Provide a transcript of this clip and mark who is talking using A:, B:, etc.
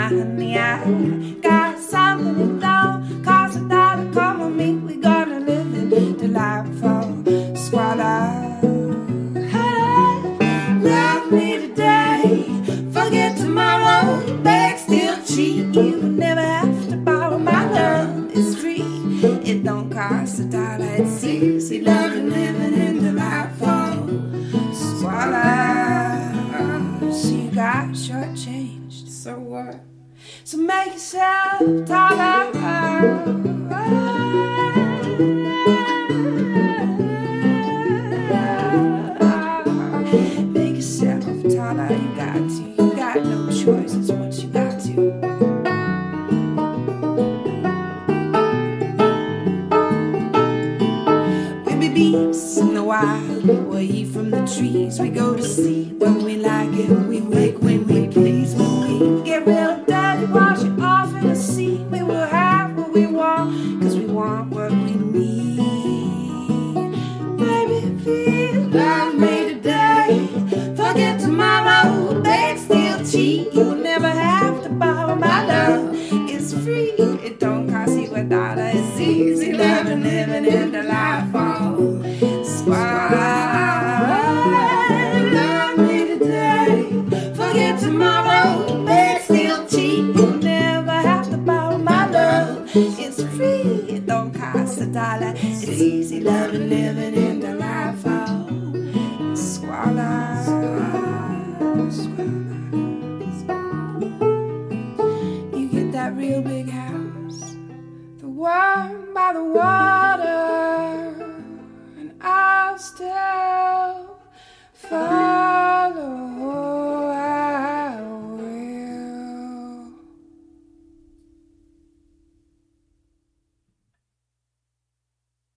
A: honey, I got something that don't cost a dollar. Come on me, we gonna live in delightful squalor. Love me today, forget tomorrow. Beg still cheap, you will never have to borrow. My love is free, it don't cost a dollar. It's easy loving, living in delightful squalor. So you got shortchanged, so what? So make yourself taller. Make yourself taller. You got no choice. It's what you got to. We be beasts in the wild, we eat from the trees. We go to sleep when we like it, we wake when we please. When we get real dirty, wash it off in the sea. We will have what we want, cause we want what we need. Baby, please love me today, forget tomorrow. Beg still cheap, you will never have to borrow. My love is free, it don't cost you a dollar. It's easy loving, living in delightful squalor. Love me today, forget tomorrow. Beg still cheap, you'll never have to borrow. My love is free, it don't cost a dollar. It's easy loving, living in delightful squalor. You get that real big house, the one by the water, and I'll still find